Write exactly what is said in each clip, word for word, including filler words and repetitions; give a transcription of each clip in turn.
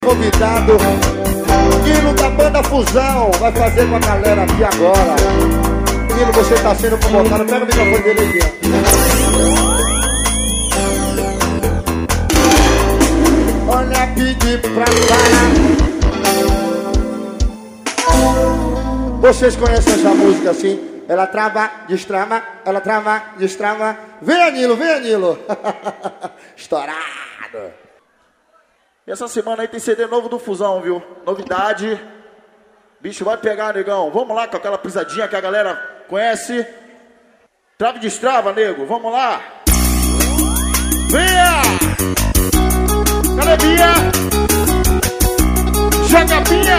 convidado, Nilo da banda Fusão, vai fazer com a galera aqui agora. Nilo, você tá sendo convocado, pega o microfone dele aqui. Olha, pedi pra parar. Vocês conhecem essa música assim? Ela trava, destrava, ela trava, destrava. Vem, Nilo, vem, Nilo. Estourado. E essa semana aí tem C D novo do Fusão, viu? Novidade. Bicho vai pegar, negão. Vamos lá com aquela pisadinha que a galera conhece. Trava e destrava, nego. Vamos lá. Venha! Cadê Bia? Joga Bia!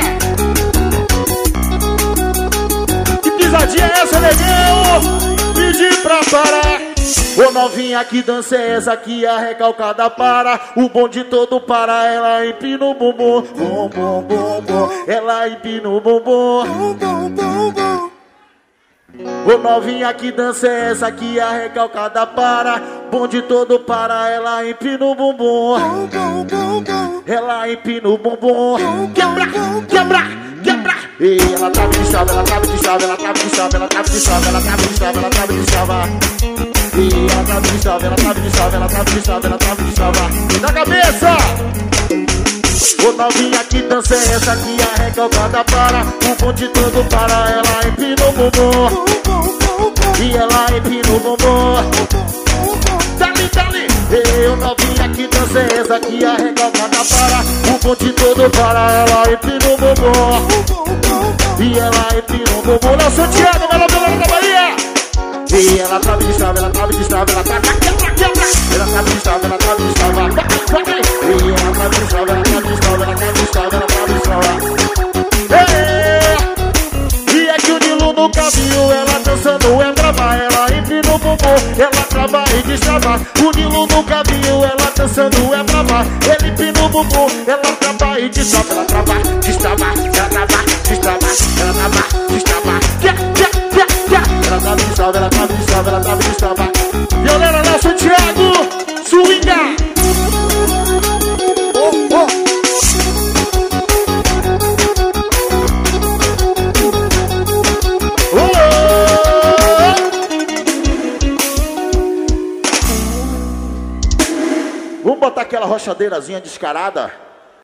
Que pisadinha é essa, negão? Pedi pra parar. Ô novinha, que dança é essa que a recalcada para? O bonde todo para, ela empina o bumbum. Bum, bum, bum, bum. Ela empina o bumbum. Bum, bum, bum, bum. Ô novinha, que dança é essa que a recalcada para? Bonde todo para, ela empina o bumbum. Bum, bum, bum, bum. Ela empina o bumbum. Quebra, quebra, quebra. E ela trava de chave, ela trava de chave, ela trava de chave, ela trava de chave, ela trava de chave, ela trava de chave. E ela trava de chave, ela trava de chave, ela trava de chave, ela trava de chave. Na cabeça! Ô novinha, que dança é essa que a recalcada para? O bonde todo para, ela empina o bumbum. E ela empina o bumbum. Dali, dali! Ô novinha, que dança é essa que a recalcada para? O bonde todo para, ela empina o bumbum. E ela empina o bumbum. Não, Santiago, Melo da Bahia! E ela trava de chave, ela trava de chave, ela trava, quebra, quebra. Ela trava de chave, ela trava de chave. E ela trava de chave, ela trava de chave, ela trava de chave, ela trava de chave. E é que o Nilo nunca viu ela dançando, é brava. Ela empina o bumbum, ela trava e destrava. O Nilo nunca viu ela dançando, é brava. Ele empina o bumbum, ela trava e destrava. Ela trava, destrava, ela trava, destrava, ela trava, destrava. Ela tá de chave, ela tá de chave, ela tá de chave. Violena lá, Santiago, swinga. Oh, oh. Oh. Vamos botar aquela rochadeirazinha descarada.